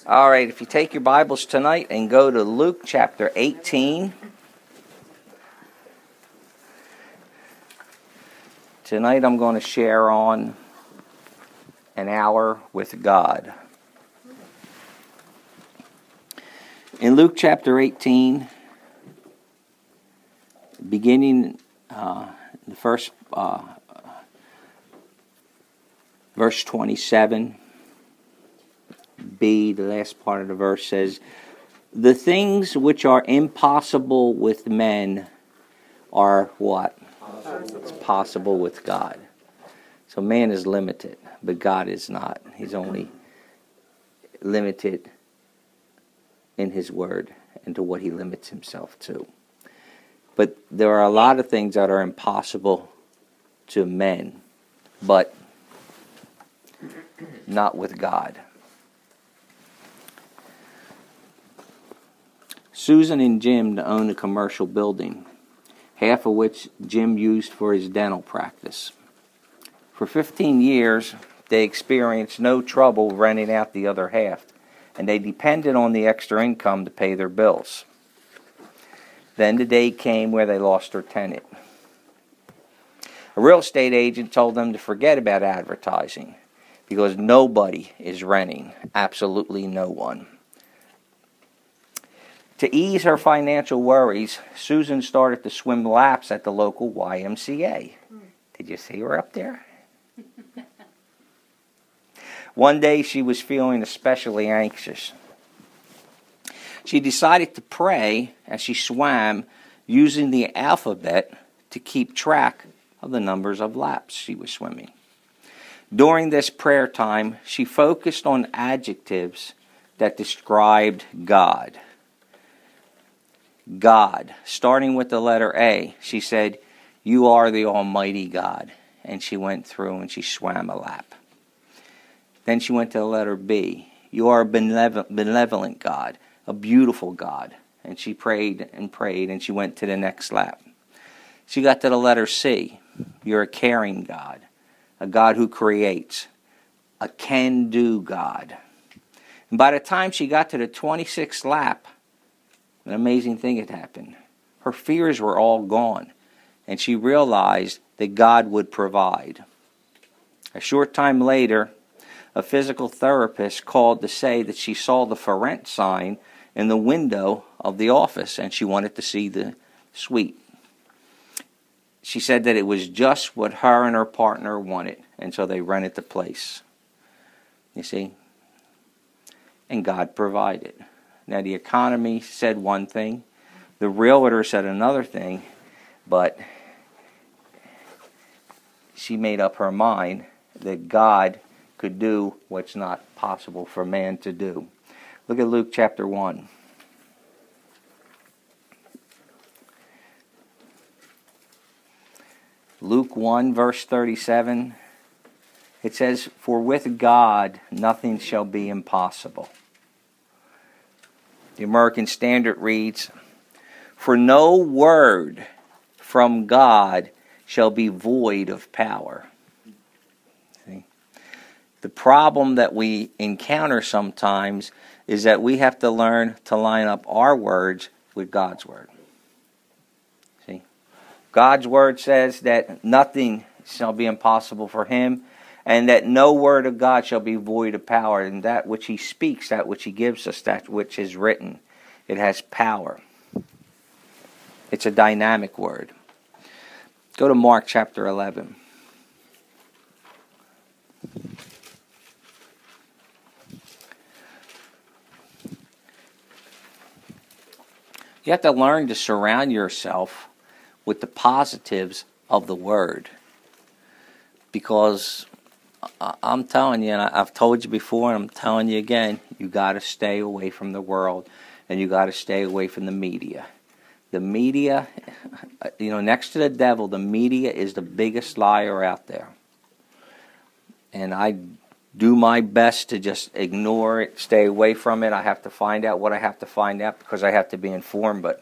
All right, if you take your Bibles tonight and go to Luke chapter 18. Tonight I'm going to share on an hour with God. In Luke chapter 18, beginning the first verse 27b, the last part of the verse says, "The things which are impossible with men are" what? It's possible with God. So man is limited, but God is not. He's only limited in his word and to what he limits himself to. But there are a lot of things that are impossible to men, but not with God. Susan and Jim own a commercial building, half of which Jim used for his dental practice. For 15 years, they experienced no trouble renting out the other half, and they depended on the extra income to pay their bills. Then the day came where they lost their tenant. A real estate agent told them to forget about advertising because nobody is renting, absolutely no one. To ease her financial worries, Susan started to swim laps at the local YMCA. Did you see her up there? One day she was feeling especially anxious. She decided to pray as she swam, using the alphabet to keep track of the numbers of laps she was swimming. During this prayer time, she focused on adjectives that described God. God, starting with the letter A, she said, "You are the Almighty God." And she went through and she swam a lap. Then she went to the letter B. "You are a benevolent God, a beautiful God." And she prayed and prayed, and she went to the next lap. She got to the letter C. "You're a caring God, a God who creates, a can-do God." And by the time she got to the 26th lap, an amazing thing had happened. Her fears were all gone, and she realized that God would provide. A short time later, a physical therapist called to say that she saw the for rent sign in the window of the office, and she wanted to see the suite. She said that it was just what her and her partner wanted, and so they rented the place. You see? And God provided. Now, the economy said one thing, the realtor said another thing, but she made up her mind that God could do what's not possible for man to do. Look at Luke chapter 1. Luke 1, verse 37. It says, "For with God nothing shall be impossible." The American Standard reads, "For no word from God shall be void of power." See? The problem that we encounter sometimes is that we have to learn to line up our words with God's word. See? God's word says that nothing shall be impossible for him, and that no word of God shall be void of power. And that which he speaks, that which he gives us, that which is written, it has power. It's a dynamic word. Go to Mark chapter 11. You have to learn to surround yourself with the positives of the word. Because I'm telling you, and I've told you before, and I'm telling you again, you got to stay away from the world, and you got to stay away from the media. The media, next to the devil, the media is the biggest liar out there. And I do my best to just ignore it, stay away from it. I have to find out what I have to find out because I have to be informed. But,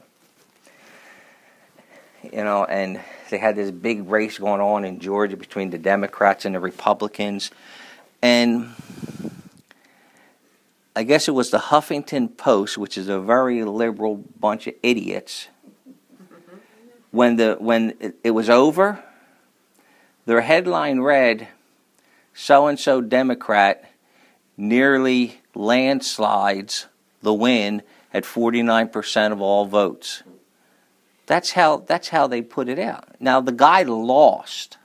and they had this big race going on in Georgia between the Democrats and the Republicans. And I guess it was the Huffington Post, which is a very liberal bunch of idiots. When it was over, their headline read, "So-and-so Democrat nearly landslides the win at 49% of all votes." That's how they put it out. Now the guy lost.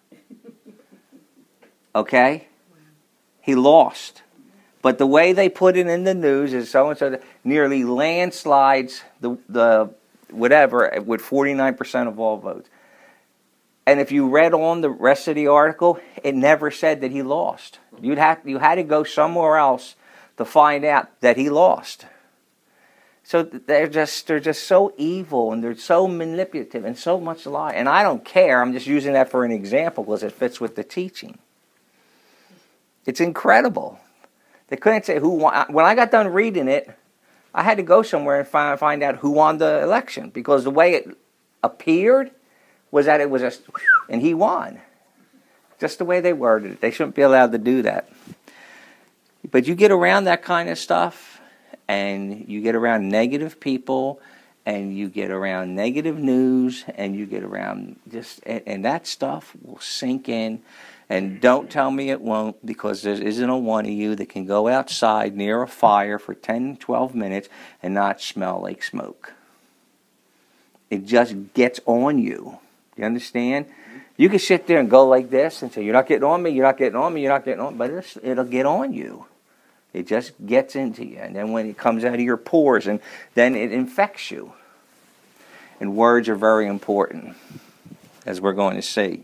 Okay? He lost. But the way they put it in the news is so-and-so nearly landslides the whatever with 49% of all votes. And if you read on the rest of the article, it never said that he lost. You had to go somewhere else to find out that he lost. So they're just so evil, and they're so manipulative and so much lie. And I don't care. I'm just using that for an example because it fits with the teaching. It's incredible. They couldn't say who won. When I got done reading it, I had to go somewhere and find out who won the election, because the way it appeared was that it was and he won. Just the way they worded it. They shouldn't be allowed to do that. But you get around that kind of stuff, and you get around negative people, and you get around negative news, and you get around and that stuff will sink in. And don't tell me it won't, because there isn't a one of you that can go outside near a fire for 10, 12 minutes and not smell like smoke. It just gets on you. You understand? You can sit there and go like this and say, "You're not getting on me, you're not getting on me, you're not getting on me," but it'll get on you. It just gets into you. And then when it comes out of your pores, and then it infects you. And words are very important, as we're going to see.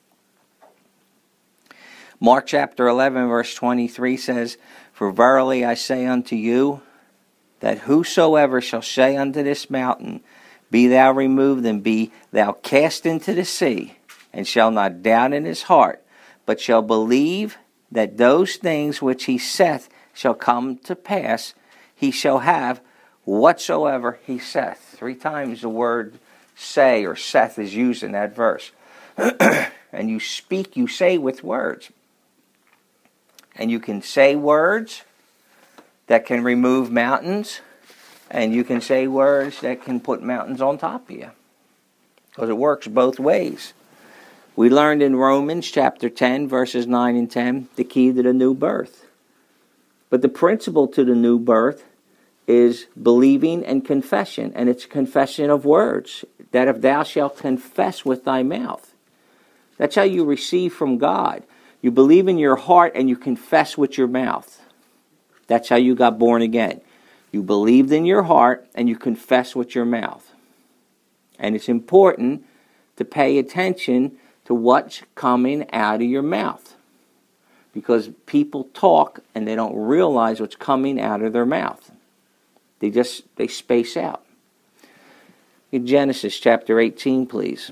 Mark chapter 11, verse 23 says, "For verily I say unto you, that whosoever shall say unto this mountain, Be thou removed, and be thou cast into the sea, and shall not doubt in his heart, but shall believe that those things which he saith shall come to pass, he shall have whatsoever he saith." 3 times the word say or saith is used in that verse. And you say with words. And you can say words that can remove mountains, and you can say words that can put mountains on top of you. Because it works both ways. We learned in Romans chapter 10, verses 9 and 10, the key to the new birth. But the principle to the new birth is believing and confession. And it's confession of words. That if thou shalt confess with thy mouth. That's how you receive from God. You believe in your heart and you confess with your mouth. That's how you got born again. You believed in your heart and you confess with your mouth. And it's important to pay attention to what's coming out of your mouth. Because people talk and they don't realize what's coming out of their mouth. They space out. In Genesis chapter 18, please.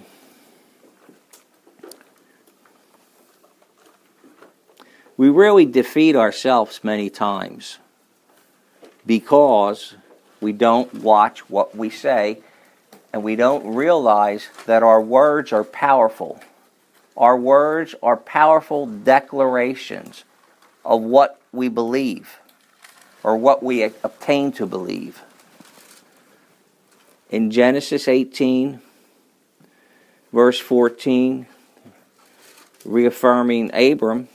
We really defeat ourselves many times because we don't watch what we say, and we don't realize that our words are powerful. Our words are powerful declarations of what we believe or what we obtain to believe. In Genesis 18, verse 14, reaffirming Abraham,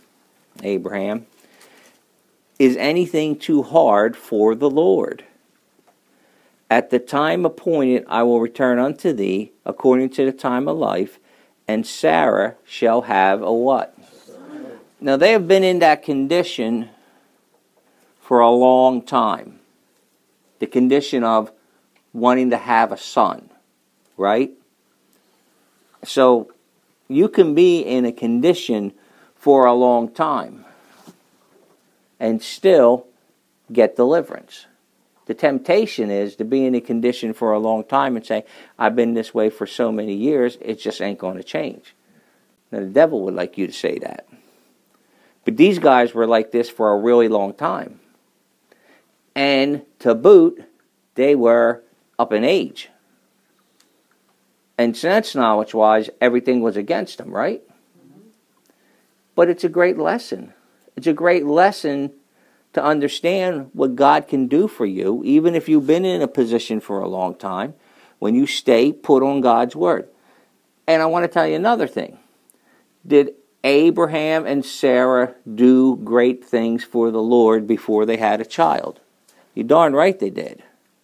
"Is anything too hard for the Lord? At the time appointed I will return unto thee according to the time of life, and Sarah shall have a" what? Now they have been in that condition for a long time. The condition of wanting to have a son, right? So you can be in a condition for a long time and still get deliverance. The temptation is to be in a condition for a long time and say, "I've been this way for so many years, it just ain't going to change." Now the devil would like you to say that. But these guys were like this for a really long time. And to boot, they were up in age. And sense knowledge-wise, everything was against them, right? But it's a great lesson. It's a great lesson to understand what God can do for you, even if you've been in a position for a long time, when you stay put on God's word. And I want to tell you another thing. Did Abraham and Sarah do great things for the Lord before they had a child? You're darn right they did.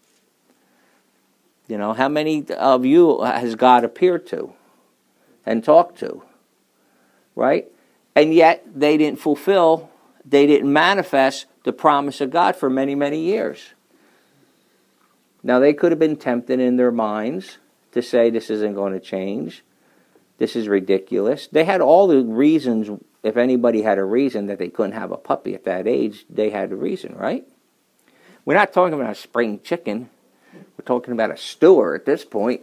You know, how many of you has God appeared to and talked to? Right? And yet they didn't fulfill, they didn't manifest the promise of God for many, many years. Now they could have been tempted in their minds to say this isn't going to change. This is ridiculous. They had all the reasons. If anybody had a reason that they couldn't have a puppy at that age, they had a reason, right? We're not talking about a spring chicken. We're talking about a stewer at this point.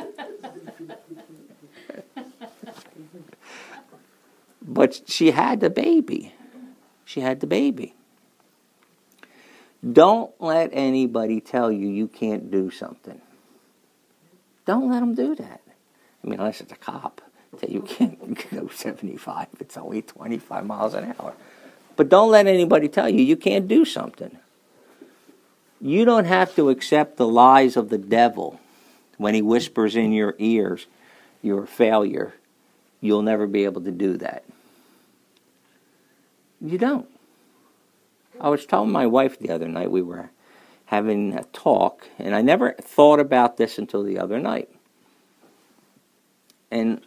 But she had the baby. She had the baby. Don't let anybody tell you you can't do something. Don't let them do that. I mean, unless it's a cop. That you can't go 75. It's only 25 miles an hour. But don't let anybody tell you can't do something. You don't have to accept the lies of the devil when he whispers in your ears, you're a failure. You'll never be able to do that. You don't. I was telling my wife the other night, we were having a talk, and I never thought about this until the other night. And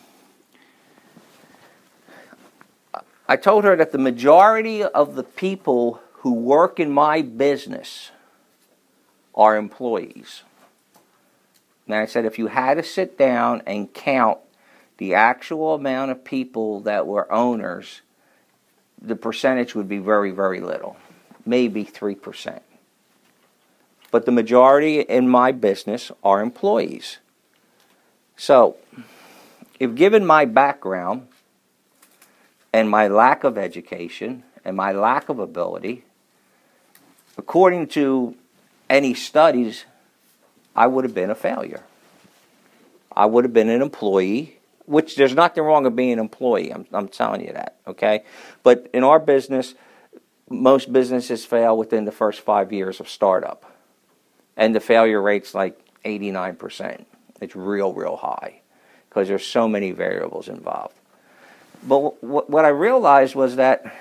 I told her that the majority of the people who work in my business are employees. And I said, if you had to sit down and count the actual amount of people that were owners, the percentage would be very, very little. Maybe 3%. But the majority in my business are employees. So, if given my background and my lack of education and my lack of ability, according to any studies, I would have been a failure. I would have been an employee, which there's nothing wrong with being an employee. I'm telling you that, okay? But in our business, most businesses fail within the first 5 years of startup. And the failure rate's like 89%. It's real, real high because there's so many variables involved. But what I realized was that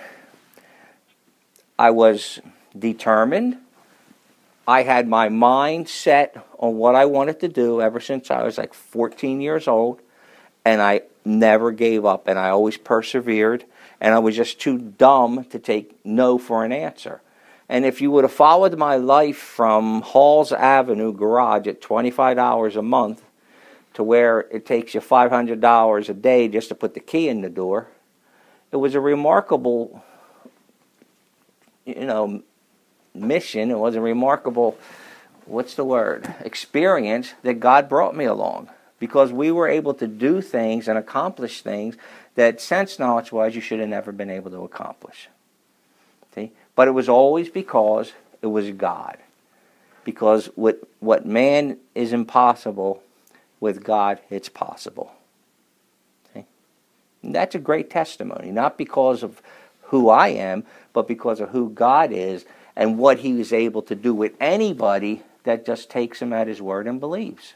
I was determined. I had my mind set on what I wanted to do ever since I was like 14 years old, and I never gave up, and I always persevered, and I was just too dumb to take no for an answer. And if you would have followed my life from Halls Avenue garage at $25 a month to where it takes you $500 a day just to put the key in the door, it was a remarkable, mission. It was a remarkable, experience that God brought me along. Because we were able to do things and accomplish things that sense knowledge-wise you should have never been able to accomplish. See? But it was always because it was God. Because what man is impossible, with God it's possible. See? And that's a great testimony. Not because of who I am, but because of who God is and what he is able to do with anybody that just takes him at his word and believes.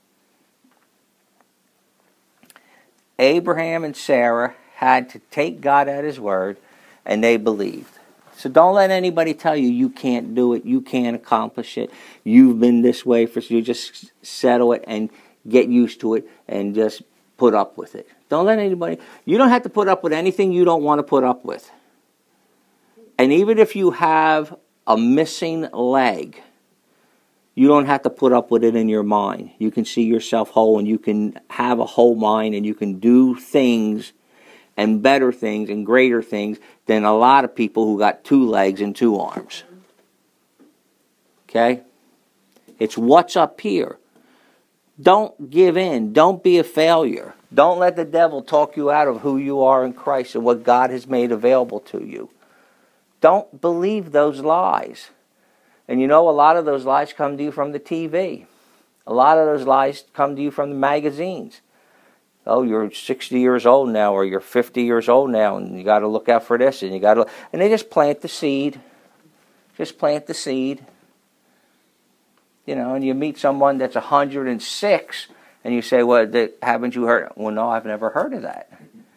Abraham and Sarah had to take God at his word, and they believed. So don't let anybody tell you you can't do it, you can't accomplish it, you've been this way for you. Just settle it and get used to it and just put up with it. Don't let anybody, you don't have to put up with anything you don't want to put up with. And even if you have a missing leg, you don't have to put up with it in your mind. You can see yourself whole, and you can have a whole mind, and you can do things and better things and greater things than a lot of people who got 2 legs and 2 arms. Okay? It's what's up here. Don't give in. Don't be a failure. Don't let the devil talk you out of who you are in Christ and what God has made available to you. Don't believe those lies. And a lot of those lies come to you from the TV. A lot of those lies come to you from the magazines. Oh, you're 60 years old now, or you're 50 years old now, and you got to look out for this, and they just plant the seed Just plant the seed. You know, and you meet someone that's 106, and you say, well, haven't you heard? Well, no, I've never heard of that.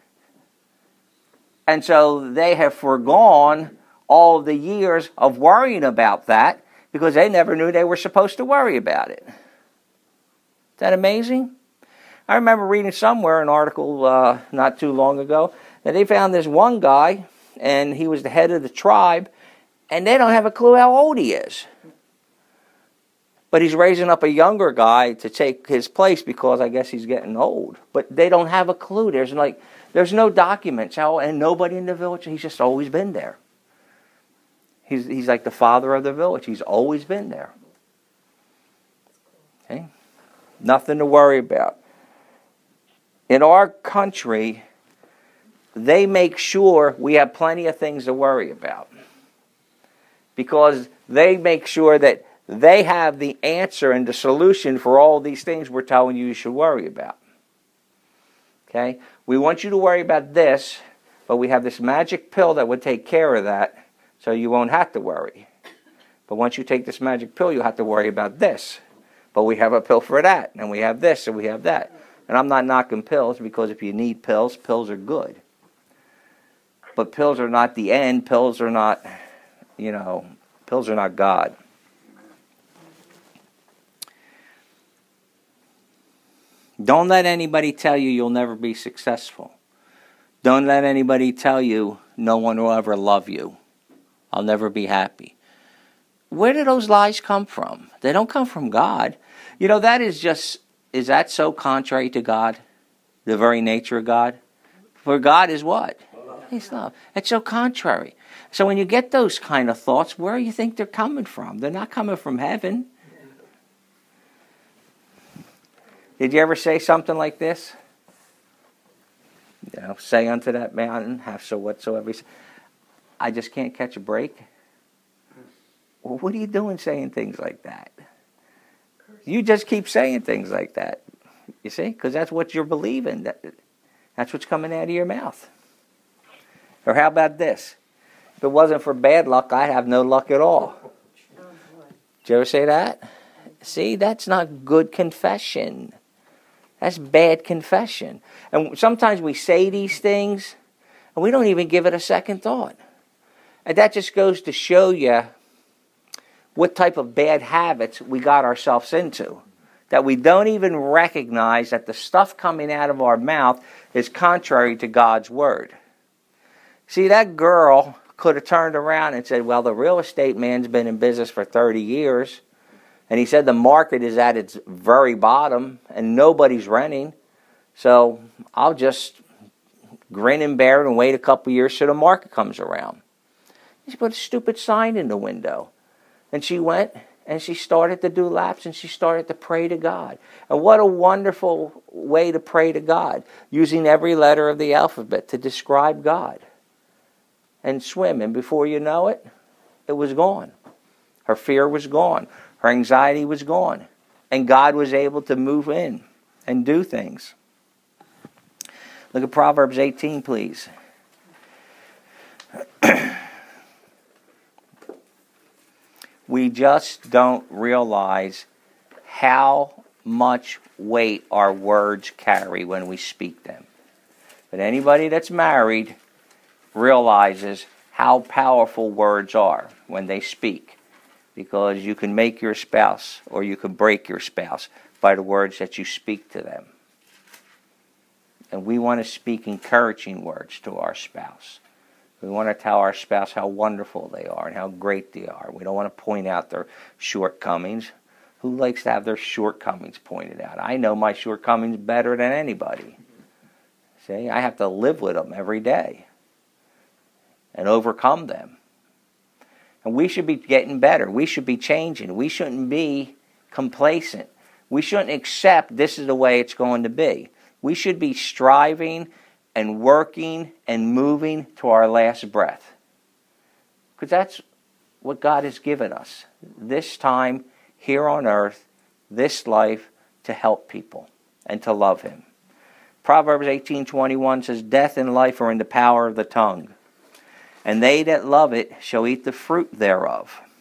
And so they have foregone all of the years of worrying about that because they never knew they were supposed to worry about it. Is that amazing? I remember reading somewhere an article not too long ago that they found this one guy, and he was the head of the tribe, and they don't have a clue how old he is. But he's raising up a younger guy to take his place because I guess he's getting old. But they don't have a clue. There's no documents, and nobody in the village. He's just always been there. He's like the father of the village. He's always been there. Okay? Nothing to worry about. In our country, they make sure we have plenty of things to worry about. Because they make sure that they have the answer and the solution for all these things we're telling you should worry about. Okay? We want you to worry about this, but we have this magic pill that would take care of that, so you won't have to worry. But once you take this magic pill, you'll have to worry about this. But we have a pill for that, and we have this, and we have that. And I'm not knocking pills, because if you need pills, pills are good. But pills are not the end. Pills are not, pills are not God. Don't let anybody tell you you'll never be successful. Don't let anybody tell you no one will ever love you. I'll never be happy. Where do those lies come from? They don't come from God. Is that so contrary to God? The very nature of God? For God is what? He's love. It's so contrary. So when you get those kind of thoughts, where do you think they're coming from? They're not coming from heaven. Did you ever say something like this? Say unto that mountain, have so whatsoever. I just can't catch a break. Well, what are you doing saying things like that? You just keep saying things like that. You see? Because that's what you're believing. That's what's coming out of your mouth. Or how about this? If it wasn't for bad luck, I'd have no luck at all. Did you ever say that? See, that's not good confession. That's bad confession. And sometimes we say these things, and we don't even give it a second thought. And that just goes to show you what type of bad habits we got ourselves into. That we don't even recognize that the stuff coming out of our mouth is contrary to God's word. See, that girl could have turned around and said, well, the real estate man's been in business for 30 years. And he said the market is at its very bottom and nobody's renting. So I'll just grin and bear it and wait a couple years till the market comes around. She put a stupid sign in the window. And she went and she started to do laps and she started to pray to God. And what a wonderful way to pray to God, using every letter of the alphabet to describe God. And swim. And before you know it, it was gone. Her fear was gone. Her anxiety was gone. And God was able to move in and do things. Look at Proverbs 18, please. We just don't realize how much weight our words carry when we speak them. But anybody that's married realizes how powerful words are when they speak. Because you can make your spouse or you can break your spouse by the words that you speak to them. And we want to speak encouraging words to our spouse. We want to tell our spouse how wonderful they are and how great they are. We don't want to point out their shortcomings. Who likes to have their shortcomings pointed out? I know my shortcomings better than anybody. See, I have to live with them every day and overcome them. And we should be getting better. We should be changing. We shouldn't be complacent. We shouldn't accept this is the way it's going to be. We should be striving and working and moving to our last breath. Because that's what God has given us. This time here on earth, this life, to help people and to love Him. Proverbs 18:21 says, death and life are in the power of the tongue. And they that love it shall eat the fruit thereof.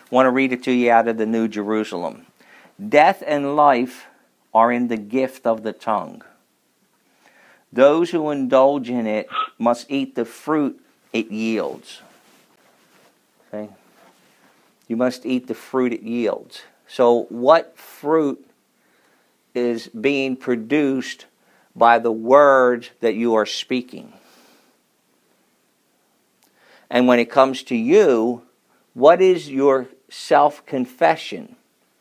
I want to read it to you out of the New Jerusalem. Death and life are in the gift of the tongue. Those who indulge in it must eat the fruit it yields. Okay? You must eat the fruit it yields. So what fruit is being produced by the words that you are speaking? And when it comes to you, what is your self-confession?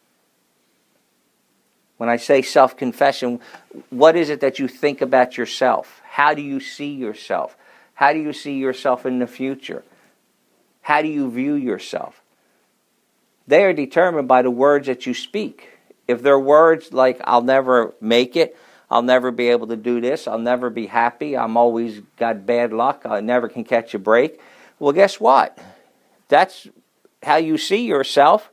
When I say self-confession, what is it that you think about yourself? How do you see yourself? How do you see yourself in the future? How do you view yourself? They are determined by the words that you speak. If they're words like, I'll never make it, I'll never be able to do this, I'll never be happy, I'm always got bad luck, I never can catch a break. Well, guess what? That's how you see yourself.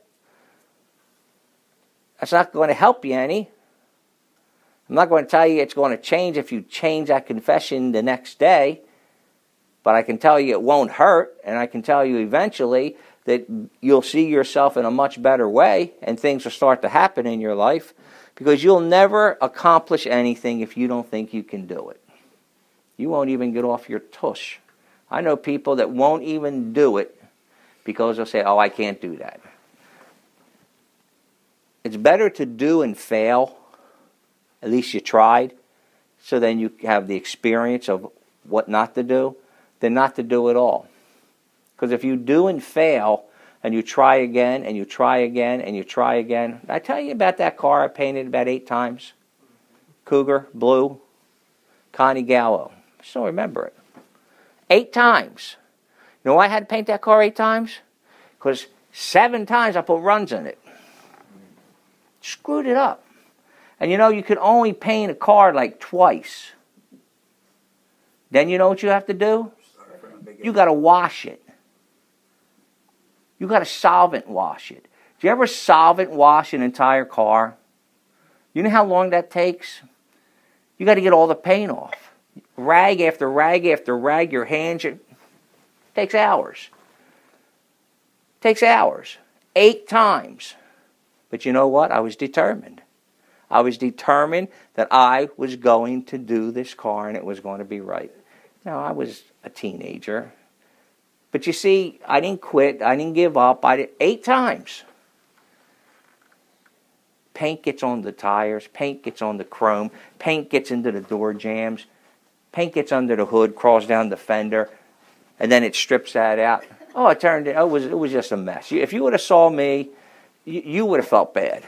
That's not going to help you any. I'm not going to tell you it's going to change if you change that confession the next day. But I can tell you it won't hurt, and I can tell you eventually that you'll see yourself in a much better way, and things will start to happen in your life, because you'll never accomplish anything if you don't think you can do it. You won't even get off your tush. I know people that won't even do it because they'll say, oh, I can't do that. It's better to do and fail. At least you tried. So then you have the experience of what not to do, than not to do at all. Because if you do and fail, and you try again, and you try again, and you try again. I tell you about that car I painted about 8 times. Cougar, blue, Connie Gallo. I still remember it. 8 times. You know why I had to paint that car 8 times? Because 7 times I put runs in it. Screwed it up. And you know, you could only paint a car like twice. Then you know what you have to do? You got to wash it. You got to solvent wash it. Do you ever solvent wash an entire car? You know how long that takes? You got to get all the paint off. Rag after rag after rag, your hands, it takes hours. Takes hours. 8 times. But you know what? I was determined. I was determined that I was going to do this car and it was going to be right. Now, I was a teenager. But you see, I didn't quit. I didn't give up. I did 8 times. Paint gets on the tires. Paint gets on the chrome. Paint gets into the door jambs. Paint gets under the hood, crawls down the fender, and then it strips that out. Oh, it was just a mess. If you would have saw me, you would have felt bad.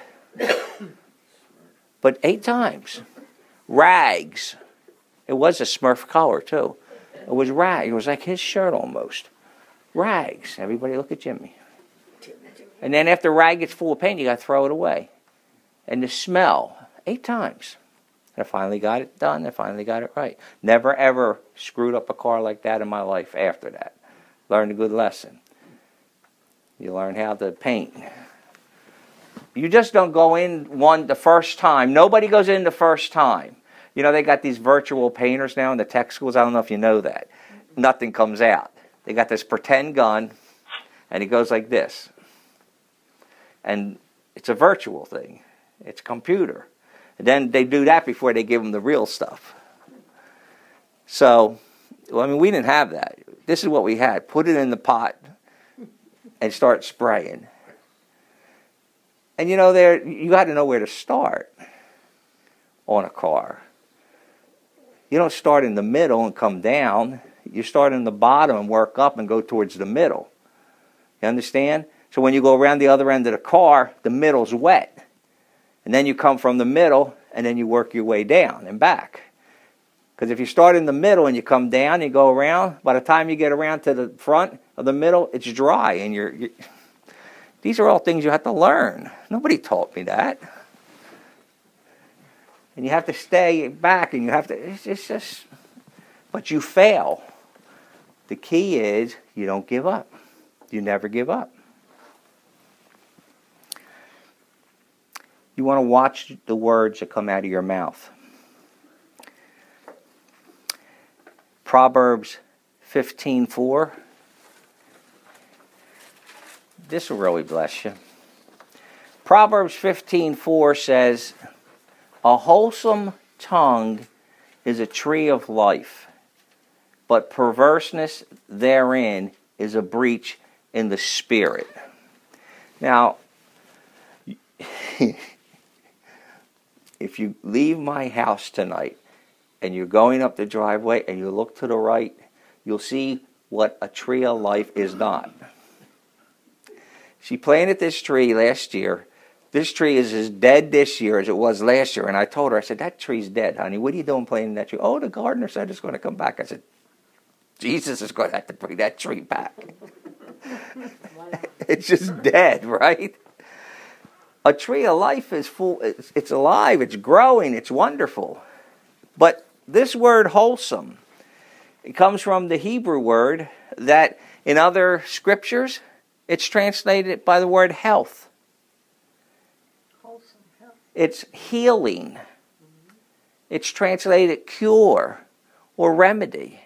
But 8 times. Rags. It was a Smurf color, too. It was rags. It was like his shirt almost. Rags. Everybody look at Jimmy. And then after rag gets full of paint, you got to throw it away. And the smell. 8 times. And I finally got it done. I finally got it right. Never, ever screwed up a car like that in my life after that. Learned a good lesson. You learn how to paint. You just don't go in the first time. Nobody goes in the first time. You know, they got these virtual painters now in the tech schools. I don't know if you know that. Nothing comes out. They got this pretend gun, and it goes like this. And it's a virtual thing. It's a computer. And then they do that before they give them the real stuff. So, well, I mean, we didn't have that. This is what we had. Put it in the pot and start spraying. And you know, you got to know where to start on a car. You don't start in the middle and come down. You start in the bottom and work up and go towards the middle. You understand? So when you go around the other end of the car, the middle's wet. And then you come from the middle and then you work your way down and back. Because if you start in the middle and you come down and you go around, by the time you get around to the front of the middle, it's dry. And these are all things you have to learn. Nobody taught me that. And you have to stay back and you have to, it's just, but you fail. The key is you don't give up. You never give up. You want to watch the words that come out of your mouth. Proverbs 15:4. This will really bless you. Proverbs 15:4 says, "A wholesome tongue is a tree of life, but perverseness therein is a breach in the spirit." Now, if you leave my house tonight and you're going up the driveway and you look to the right, you'll see what a tree of life is not. She planted this tree last year. This tree is as dead this year as it was last year. And I told her, I said, "That tree's dead, honey. What are you doing planting that tree?" "Oh, the gardener said it's going to come back." I said, "Jesus is going to have to bring that tree back." It's just dead, right? A tree of life is full. It's alive. It's growing. It's wonderful. But this word wholesome, it comes from the Hebrew word that in other scriptures, it's translated by the word health. Wholesome health. It's healing. It's translated cure or remedy.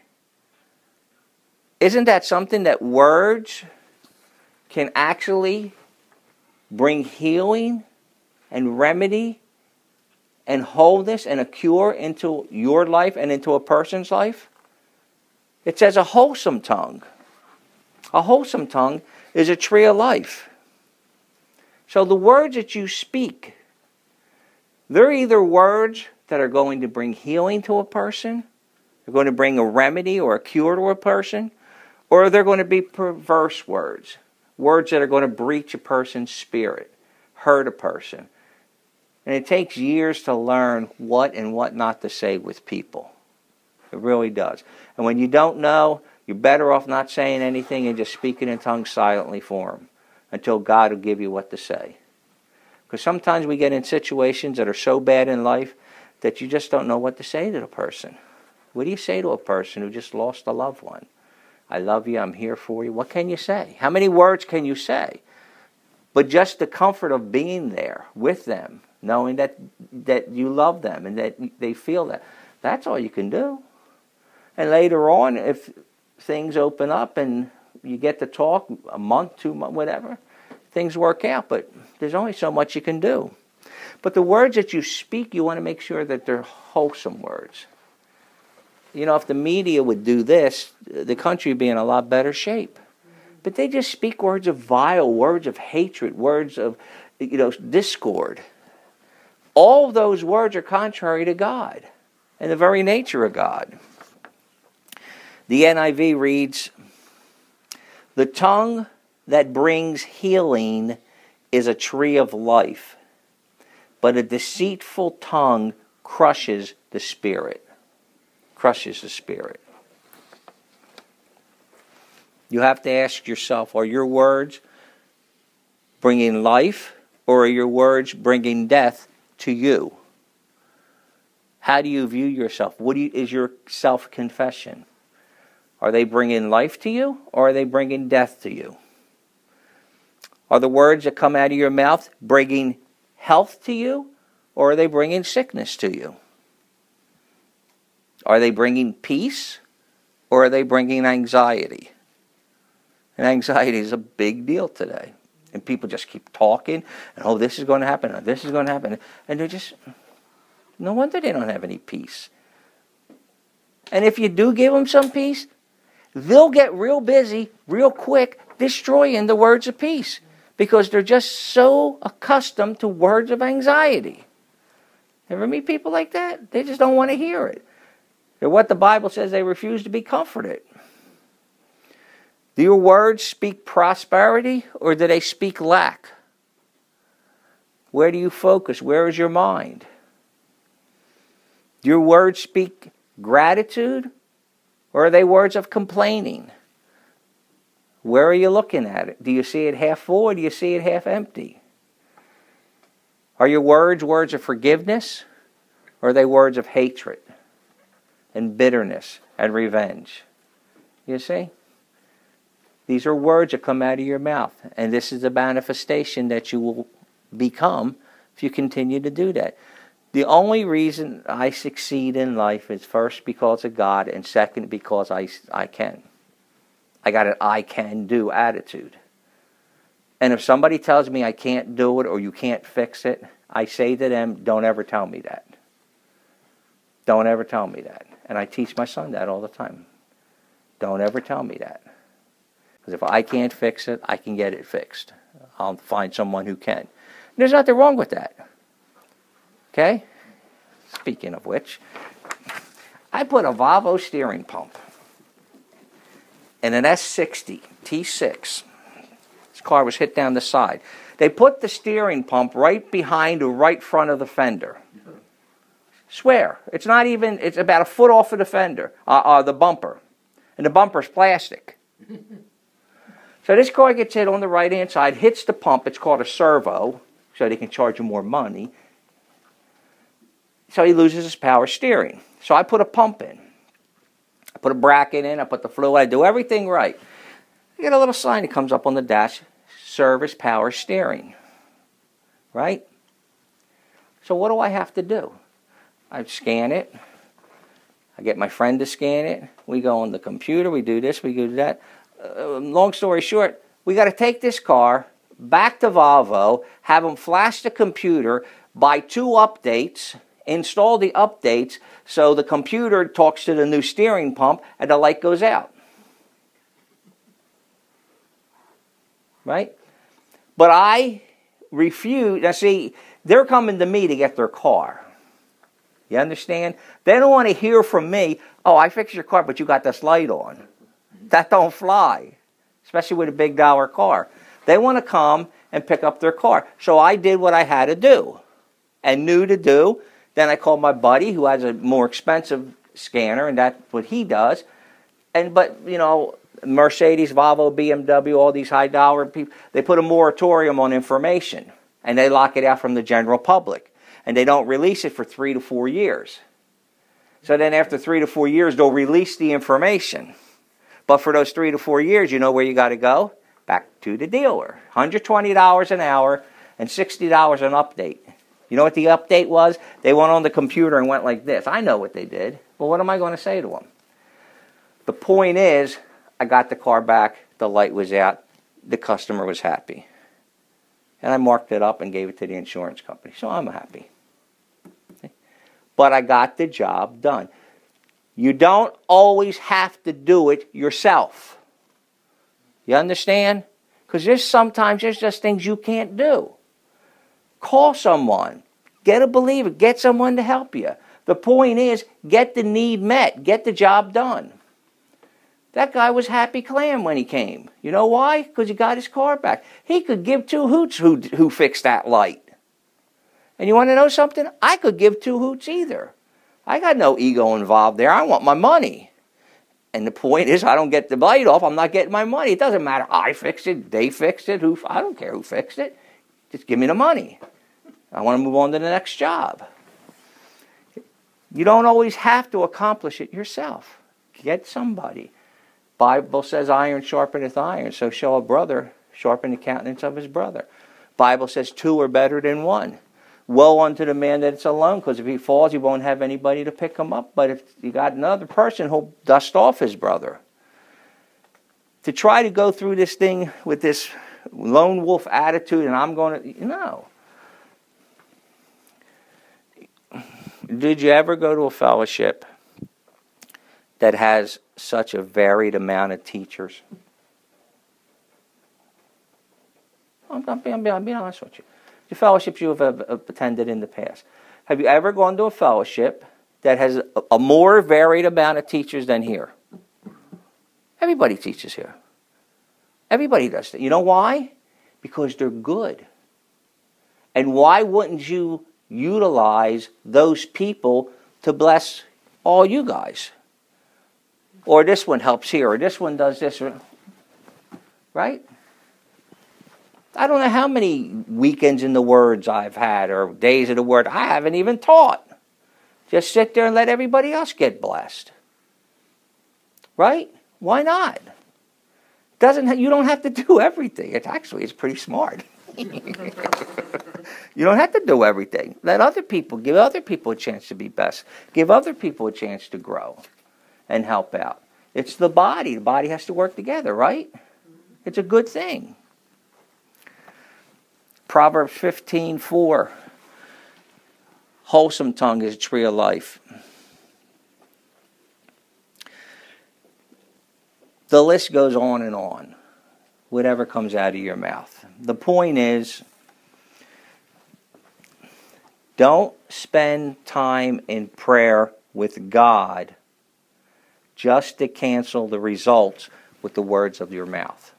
Isn't that something that words can actually bring healing and remedy and wholeness and a cure into your life and into a person's life? It says a wholesome tongue. A wholesome tongue is a tree of life. So the words that you speak, they're either words that are going to bring healing to a person, they're going to bring a remedy or a cure to a person, or they're going to be perverse words. Words that are going to breach a person's spirit, hurt a person. And it takes years to learn what and what not to say with people. It really does. And when you don't know, you're better off not saying anything and just speaking in tongues silently for them until God will give you what to say. Because sometimes we get in situations that are so bad in life that you just don't know what to say to the person. What do you say to a person who just lost a loved one? "I love you, I'm here for you." What can you say? How many words can you say? But just the comfort of being there with them, knowing that you love them and that they feel that. That's all you can do. And later on, if things open up and you get to talk a month, 2 months, whatever, things work out. But there's only so much you can do. But the words that you speak, you want to make sure that they're wholesome words. You know, if the media would do this, the country would be in a lot better shape. But they just speak words of vile, words of hatred, words of, discord. All of those words are contrary to God and the very nature of God. The NIV reads, "The tongue that brings healing is a tree of life, but a deceitful tongue crushes the spirit." Crushes the spirit. You have to ask yourself, are your words bringing life or are your words bringing death to you? How do you view yourself? Is your self-confession? Are they bringing life to you or are they bringing death to you? Are the words that come out of your mouth bringing health to you or are they bringing sickness to you? Are they bringing peace or are they bringing anxiety? And anxiety is a big deal today. And people just keep talking, and oh, this is going to happen, and this is going to happen. And they're just, no wonder they don't have any peace. And if you do give them some peace, they'll get real busy, real quick, destroying the words of peace. Because they're just so accustomed to words of anxiety. Ever meet people like that? They just don't want to hear it. They're what the Bible says, they refuse to be comforted. Do your words speak prosperity or do they speak lack? Where do you focus? Where is your mind? Do your words speak gratitude or are they words of complaining? Where are you looking at it? Do you see it half full or do you see it half empty? Are your words words of forgiveness or are they words of hatred and bitterness and revenge? You see? These are words that come out of your mouth. And this is the manifestation that you will become if you continue to do that. The only reason I succeed in life is first because of God and second because I can. I got an I can do attitude. And if somebody tells me I can't do it or you can't fix it, I say to them, don't ever tell me that. Don't ever tell me that. And I teach my son that all the time. Don't ever tell me that. Because if I can't fix it, I can get it fixed. I'll find someone who can. There's nothing wrong with that. Okay? Speaking of which, I put a Volvo steering pump in an S60 T6. This car was hit down the side. They put the steering pump right behind or right front of the fender. Swear. It's not even, it's about a foot off of the fender, the bumper. And the bumper's plastic. So this car gets hit on the right-hand side, hits the pump. It's called a servo, so they can charge you more money. So he loses his power steering. So I put a pump in. I put a bracket in. I put the fluid. I do everything right. I get a little sign that comes up on the dash, service power steering. Right? So what do I have to do? I scan it. I get my friend to scan it. We go on the computer. We do this. We do that. Long story short, we got to take this car back to Volvo, have them flash the computer, buy 2 updates, install the updates so the computer talks to the new steering pump and the light goes out. Right? But I refuse. Now see, they're coming to me to get their car. You understand? They don't want to hear from me, oh, I fixed your car, but you got this light on. That don't fly, especially with a big dollar car. They want to come and pick up their car. So I did what I had to do and knew to do. Then I called my buddy who has a more expensive scanner, and that's what he does. But, you know, Mercedes, Volvo, BMW, all these high dollar people, they put a moratorium on information, and they lock it out from the general public. And they don't release it for 3 to 4 years. So then after 3 to 4 years, they'll release the information. But for those 3 to 4 years, you know where you got to go? Back to the dealer. $120 an hour and $60 an update. You know what the update was? They went on the computer and went like this. I know what they did. Well, what am I going to say to them? The point is, I got the car back. The light was out. The customer was happy. And I marked it up and gave it to the insurance company. So I'm happy. But I got the job done. You don't always have to do it yourself. You understand? Because sometimes there's just things you can't do. Call someone. Get a believer. Get someone to help you. The point is, get the need met. Get the job done. That guy was happy clam when he came. You know why? Because he got his car back. He could give 2 hoots who fixed that light. And you want to know something? I could give 2 hoots either. I got no ego involved there. I want my money. And the point is, I don't get the light off, I'm not getting my money. It doesn't matter. I fixed it. They fixed it. I don't care who fixed it. Just give me the money. I want to move on to the next job. You don't always have to accomplish it yourself. Get somebody. Bible says iron sharpeneth iron, so shall a brother sharpen the countenance of his brother. Bible says 2 are better than 1. Woe unto the man that it's alone, because if he falls, he won't have anybody to pick him up. But if you got another person, he'll dust off his brother. To try to go through this thing with this lone wolf attitude, and I'm going to, no. Did you ever go to a fellowship that has such a varied amount of teachers? I'm being honest with you. The fellowships you have attended in the past. Have you ever gone to a fellowship that has a more varied amount of teachers than here? Everybody teaches here. Everybody does that. You know why? Because they're good. And why wouldn't you utilize those people to bless all you guys? Or this one helps here, or this one does this, right? I don't know how many weekends in the words I've had, or days of the word I haven't even taught. Just sit there and let everybody else get blessed. Right? Why not? You don't have to do everything. It's pretty smart. You don't have to do everything. Let other people, give other people a chance to be best. Give other people a chance to grow and help out. It's the body. The body has to work together, right? It's a good thing. Proverbs 15:4. Wholesome tongue is a tree of life. The list goes on and on. Whatever comes out of your mouth. The point is, don't spend time in prayer with God just to cancel the results with the words of your mouth.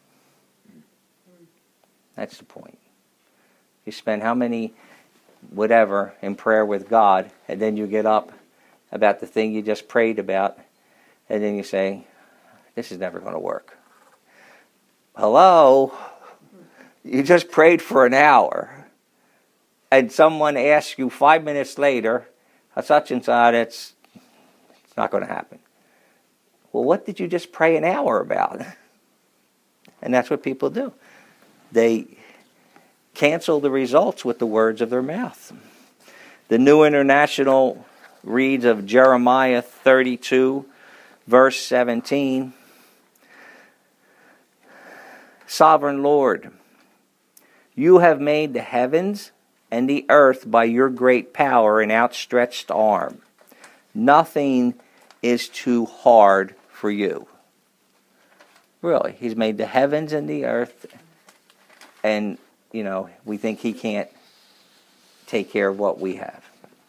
That's the point. You spend how many, whatever, in prayer with God, and then you get up about the thing you just prayed about, and then you say, this is never going to work. Hello? You just prayed for an hour, and someone asks you 5 minutes later, such and such, it's not going to happen. Well, what did you just pray an hour about? And that's what people do. They cancel the results with the words of their mouth. The New International reads of Jeremiah 32, verse 17. Sovereign Lord, you have made the heavens and the earth by your great power and outstretched arm. Nothing is too hard for you. Really, He's made the heavens and the earth, and, we think He can't take care of what we have.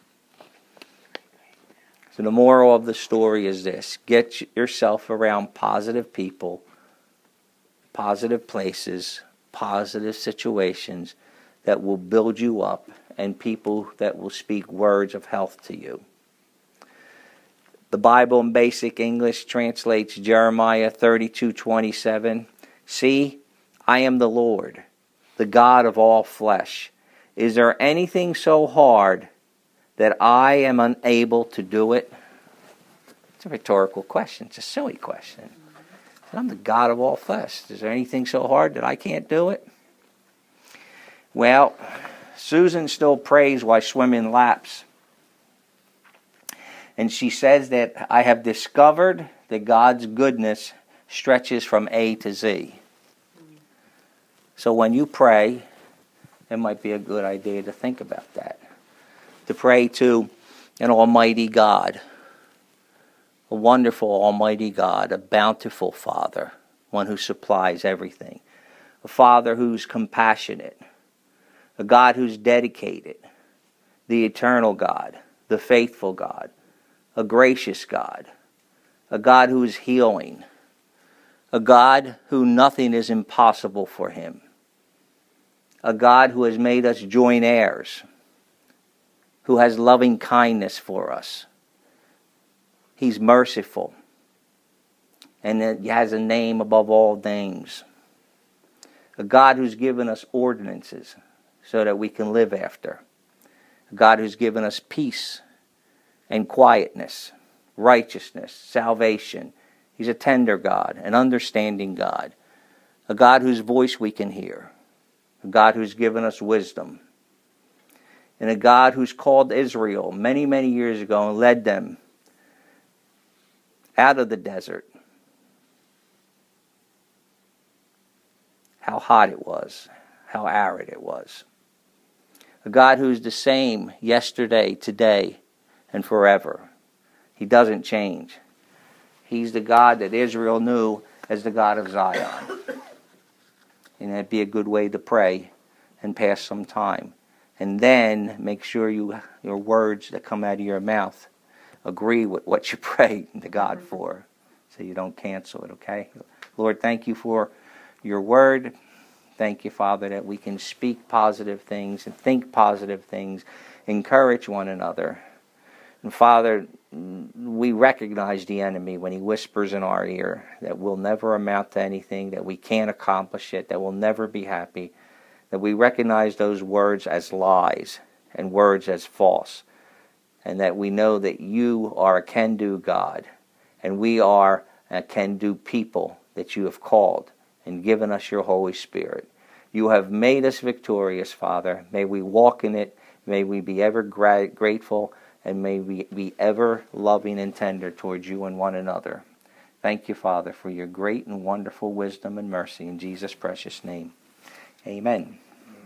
So the moral of the story is this: get yourself around positive people, positive places, positive situations that will build you up, and people that will speak words of health to you. The Bible in basic English translates Jeremiah 32:27. See, I am the Lord, the God of all flesh. Is there anything so hard that I am unable to do it? It's a rhetorical question. It's a silly question. I'm the God of all flesh. Is there anything so hard that I can't do it? Well, Susan still prays while swimming laps. And she says that I have discovered that God's goodness stretches from A to Z. So when you pray, it might be a good idea to think about that. To pray to an almighty God, a wonderful almighty God, a bountiful Father, one who supplies everything. A Father who's compassionate, a God who's dedicated, the eternal God, the faithful God, a gracious God, a God who is healing, a God who nothing is impossible for Him, a God who has made us joint heirs, who has loving kindness for us. He's merciful, and He has a name above all names. A God who's given us ordinances so that we can live after. A God who's given us peace and quietness, righteousness, salvation. He's a tender God, an understanding God. A God whose voice we can hear. A God who's given us wisdom. And a God who's called Israel many, many years ago and led them out of the desert. How hot it was, how arid it was. A God who's the same yesterday, today, and forever. He doesn't change. He's the God that Israel knew as the God of Zion. And that'd be a good way to pray and pass some time. And then make sure your words that come out of your mouth agree with what you pray to God for, so you don't cancel it, okay? Lord, thank you for your word. Thank you, Father, that we can speak positive things and think positive things, encourage one another. And Father, we recognize the enemy when he whispers in our ear that we'll never amount to anything, that we can't accomplish it, that we'll never be happy, that we recognize those words as lies and words as false, and that we know that you are a can-do God, and we are a can-do people that you have called and given us your Holy Spirit. You have made us victorious, Father. May we walk in it. May we be ever grateful, and may we be ever loving and tender towards you and one another. Thank you, Father, for your great and wonderful wisdom and mercy. In Jesus' precious name, amen.